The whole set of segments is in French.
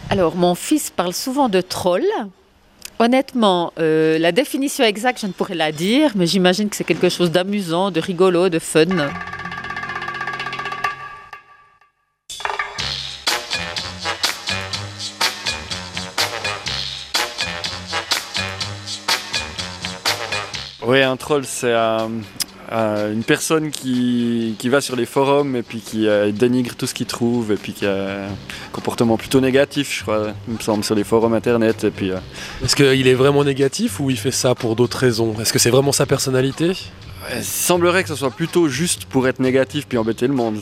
Alors, mon fils parle souvent de troll. Honnêtement, la définition exacte, je ne pourrais la dire, mais j'imagine que c'est quelque chose d'amusant, de rigolo, de fun. Oui, un troll, c'est une personne qui va sur les forums et puis qui dénigre tout ce qu'il trouve et puis qui a un comportement plutôt négatif, je crois, il me semble, sur les forums internet. Et puis, Est-ce qu'il est vraiment négatif ou il fait ça pour d'autres raisons? Est-ce que c'est vraiment sa personnalité? il semblerait que ce soit plutôt juste pour être négatif puis embêter le monde.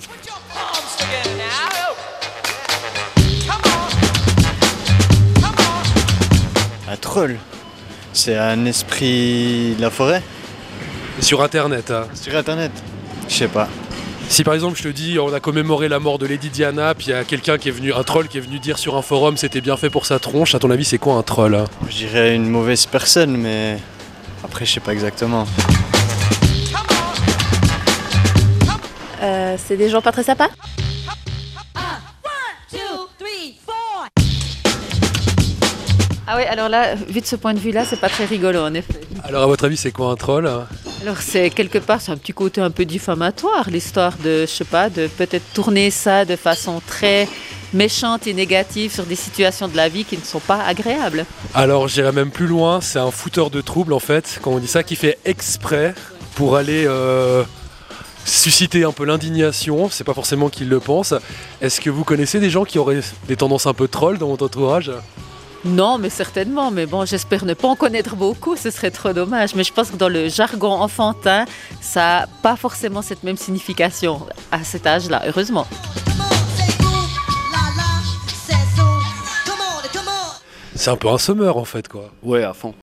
Un troll, c'est un esprit de la forêt. Sur internet, hein. Sur internet, je sais pas. Si par exemple je te dis on a commémoré la mort de Lady Diana, puis il y a quelqu'un qui est venu, un troll qui est venu dire sur un forum c'était bien fait pour sa tronche, à ton avis c'est quoi un troll, hein? Je dirais une mauvaise personne, mais après je sais pas exactement. C'est des gens pas très sympas. Ah oui, alors là, vu de ce point de vue-là, c'est pas très rigolo en effet. Alors à votre avis c'est quoi un troll, hein? Alors c'est quelque part, c'est un petit côté un peu diffamatoire, l'histoire de, je sais pas, de peut-être tourner ça de façon très méchante et négative sur des situations de la vie qui ne sont pas agréables. Alors j'irais même plus loin, c'est un fouteur de trouble en fait, quand on dit ça, qui fait exprès pour aller susciter un peu l'indignation, c'est pas forcément qu'il le pense. Est-ce que vous connaissez des gens qui auraient des tendances un peu trolls dans votre entourage? Non, mais certainement, mais bon, j'espère ne pas en connaître beaucoup, ce serait trop dommage. Mais je pense que dans le jargon enfantin, ça n'a pas forcément cette même signification à cet âge-là, heureusement. C'est un peu un semeur en fait quoi. Ouais, à fond.